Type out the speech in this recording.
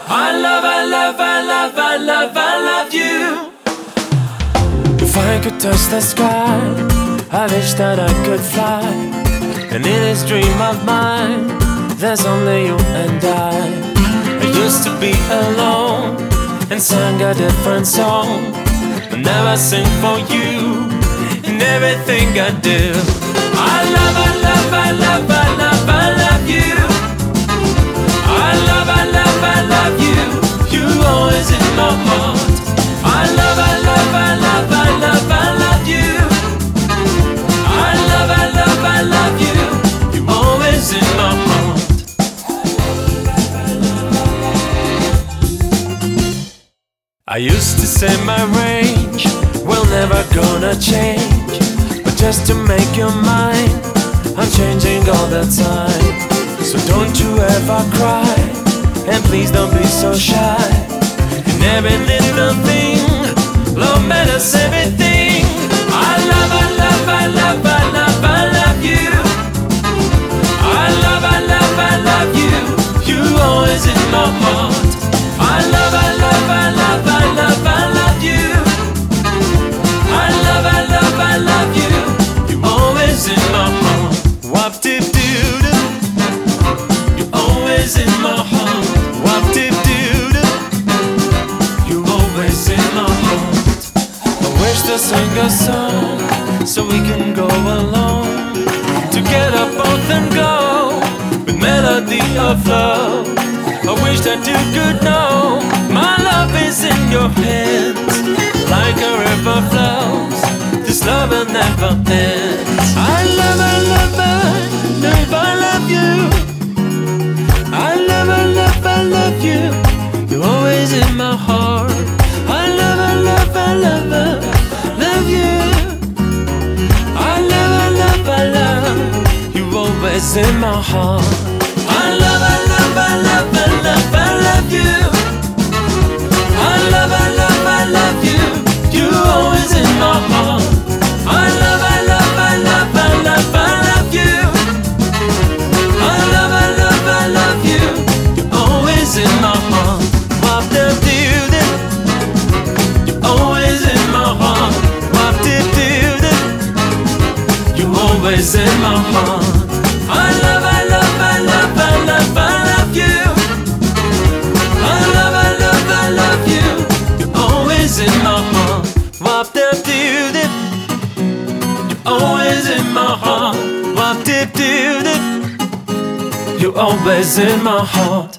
I love, I love, I love, I love, I love you. If I could touch the sky, I wish that I could fly. And in this dream of mine, there's only you and I used to be alone and sang a different song, but now I sing for you in everything I do. I love, I love, I love, I love, I love you. I love, I love, I love you. You always in my heart. I love, I love, I love, I love, I love you. I love, I love, I love you. You always in my heart. I used to say my range will never gonna change, but just to make you mine, I'm changing all the time. So don't you ever cry, and please don't be so shy. In every little thing, love matters everything. I love, I love, I love, I love, I love you. I love, I love, I love you. You always in my heart. I love, I love, I love, I love, I love you. I love, I love, I love you. You always in my heart. Wap dip doo doo. You always in my heart. Wap dip doo doo. You always in my heart. I wish to sing a song so we can go along together, both and go with melody of love. I wish that you could know my love is in your hands, like a river flows. This love will never end. I love, I love, I love, I love you. I love, I love, I love you. You're always in my heart. I love, I love, I love, I love you. I love, I love, I love. You're always in my heart. I love, I love, I love, I love, I love you. I love, I love, I love you. You always in my heart. I love, I love, I love, I love, I love you. I love, I love, I love you. You're always in my heart. Wap dip doo doo. You're always in my heart. Wap dip doo doo. You're always in my heart. I love, I love, I love, I love, I love you. I love, I love, I love you. You're always in my heart. Wap dip doo dip. You're always in my heart. Wap dip doo dip. You're always in my heart.